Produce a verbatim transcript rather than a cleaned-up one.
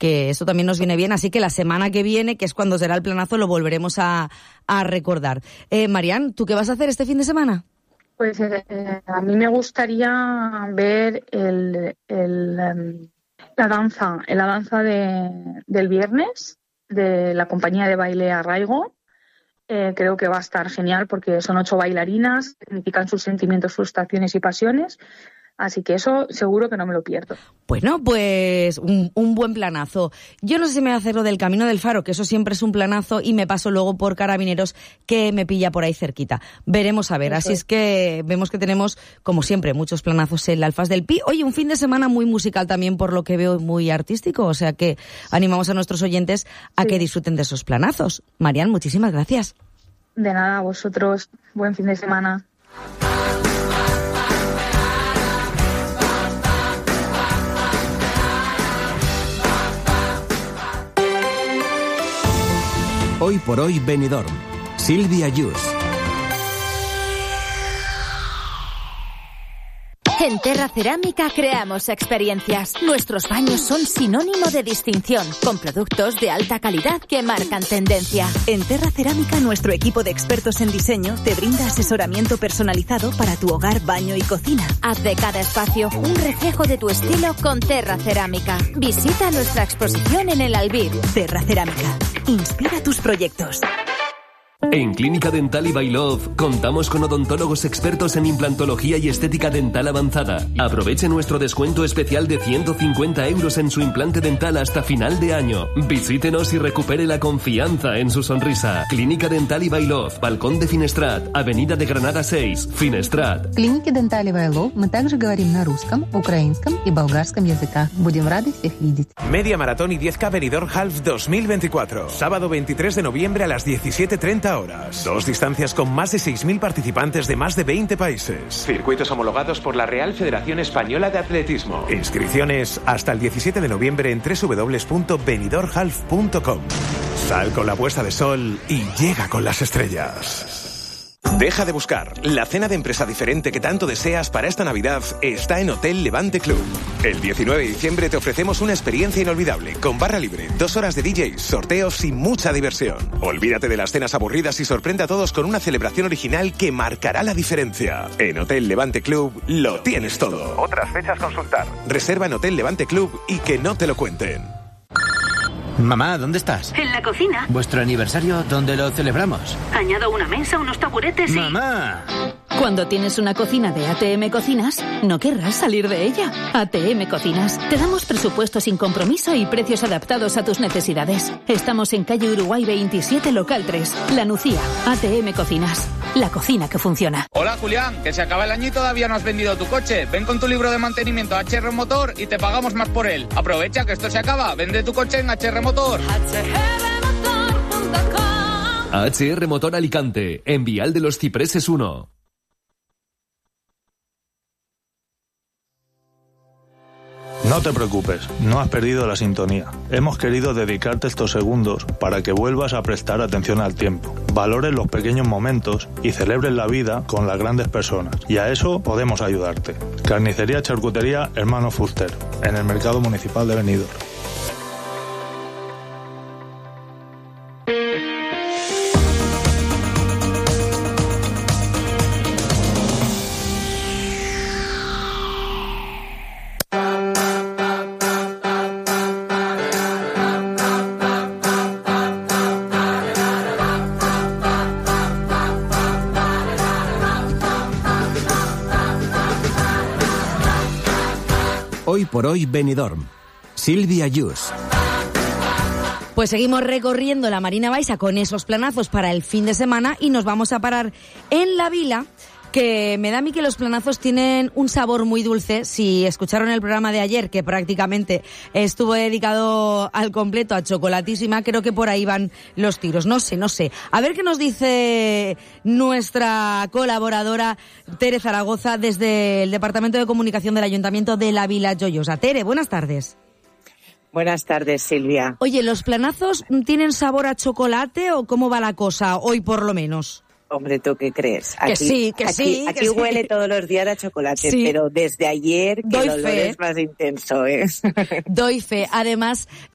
que eso también nos viene bien, así que la semana que viene, que es cuando será el planazo, lo volveremos a, a recordar. Eh, Marian, ¿tú qué vas a hacer este fin de semana? Pues eh, a mí me gustaría ver el, el, um, la danza, la danza de, del viernes de la compañía de baile Arraigo. Eh, creo que va a estar genial porque son ocho bailarinas, significan sus sentimientos, frustraciones y pasiones. Así que eso seguro que no me lo pierdo. Bueno, pues un, un buen planazo. Yo no sé si me voy a hacer lo del Camino del Faro, que eso siempre es un planazo, y me paso luego por Carabineros, que me pilla por ahí cerquita. Veremos a ver. Eso. Así es que vemos que tenemos, como siempre, muchos planazos en la Alfaz del Pi. Oye, un fin de semana muy musical también, por lo que veo, muy artístico. O sea que animamos a nuestros oyentes a sí. que disfruten de esos planazos. Marian, muchísimas gracias. De nada, a vosotros. Buen fin de semana. Hoy por hoy Benidorm. Silvia Yus. En Terra Cerámica creamos experiencias. Nuestros baños son sinónimo de distinción, con productos de alta calidad que marcan tendencia. En Terra Cerámica, nuestro equipo de expertos en diseño te brinda asesoramiento personalizado para tu hogar, baño y cocina. Haz de cada espacio un reflejo de tu estilo con Terra Cerámica. Visita nuestra exposición en el Albir. Terra Cerámica. Inspira tus proyectos. En Clínica Dental y Bailov contamos con odontólogos expertos en implantología y estética dental avanzada. Aproveche nuestro descuento especial de ciento cincuenta euros en su implante dental hasta final de año. Visítenos y recupere la confianza en su sonrisa. Clínica Dental y Bailov, Balcón de Finestrat, Avenida de Granada seis, Finestrat. Клиники Dental и Bailov мы также говорим на русском, украинском и болгарском языках. Будем рады всех видеть. Media Maratón y diez K Benidorm Half dos mil veinticuatro. Sábado veintitrés de noviembre a las diecisiete treinta horas. Dos distancias con más de seis mil participantes de más de veinte países. Circuitos homologados por la Real Federación Española de Atletismo. Inscripciones hasta el diecisiete de noviembre en doble u doble u doble u punto benidorm half punto com. Sal con la puesta de sol y llega con las estrellas. Deja de buscar. La cena de empresa diferente que tanto deseas para esta Navidad está en Hotel Levante Club. El diecinueve de diciembre te ofrecemos una experiencia inolvidable, con barra libre, dos horas de D Js, sorteos y mucha diversión. Olvídate de las cenas aburridas y sorprende a todos con una celebración original que marcará la diferencia. En Hotel Levante Club lo tienes todo. Otras fechas consultar. Reserva en Hotel Levante Club y que no te lo cuenten. Mamá, ¿dónde estás? En la cocina. ¿Vuestro aniversario dónde lo celebramos? Añado una mesa, unos taburetes y... ¡Mamá! Cuando tienes una cocina de A T M Cocinas, no querrás salir de ella. A T M Cocinas. Te damos presupuesto sin compromiso y precios adaptados a tus necesidades. Estamos en calle Uruguay veintisiete, local tres. La Nucía. A T M Cocinas. La cocina que funciona. Hola, Julián. Que se acaba el año y todavía no has vendido tu coche. Ven con tu libro de mantenimiento a H R Motor y te pagamos más por él. Aprovecha que esto se acaba. Vende tu coche en H R Motor. H R Motor Alicante, en Vial de los Cipreses uno. No te preocupes, no has perdido la sintonía. Hemos querido dedicarte estos segundos para que vuelvas a prestar atención al tiempo, valores los pequeños momentos y celebres la vida con las grandes personas. Y a eso podemos ayudarte. Carnicería Charcutería Hermano Fuster, en el Mercado Municipal de Benidorm. Hoy por hoy Benidorm. Silvia Yus. Pues seguimos recorriendo la Marina Baixa con esos planazos para el fin de semana y nos vamos a parar en La Vila, que me da a mí que los planazos tienen un sabor muy dulce. Si escucharon el programa de ayer, que prácticamente estuvo dedicado al completo a Chocolatísima, creo que por ahí van los tiros. No sé, no sé. A ver qué nos dice nuestra colaboradora Tere Zaragoza desde el Departamento de Comunicación del Ayuntamiento de La Vila Joyosa. Tere, buenas tardes. Buenas tardes, Silvia. Oye, ¿los planazos tienen sabor a chocolate o cómo va la cosa, hoy por lo menos? Hombre, ¿tú qué crees? Aquí, que sí, que aquí, sí. Aquí que huele sí. todos los días a chocolate, sí. Pero desde ayer que Doy el olor fe. es más intenso, ¿eh? Doy fe. Además,